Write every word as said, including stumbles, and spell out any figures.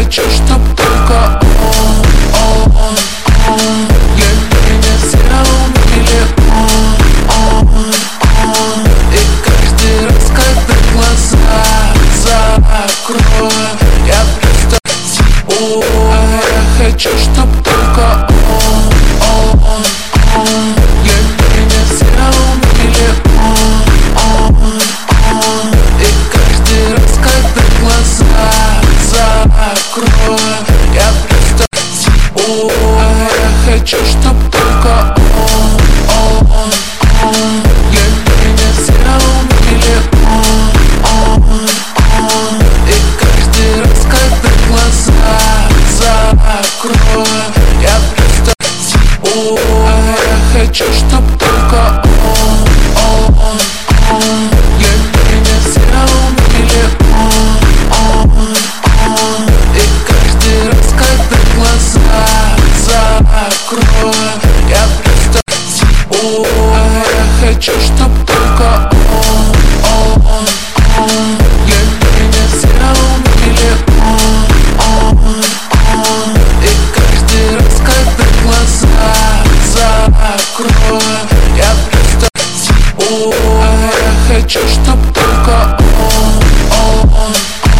хочу, чтоб только он, он, он для меня сделал миллион, он, он. И каждый раз, когда глаза закрою, я просто о, а я хочу, чтоб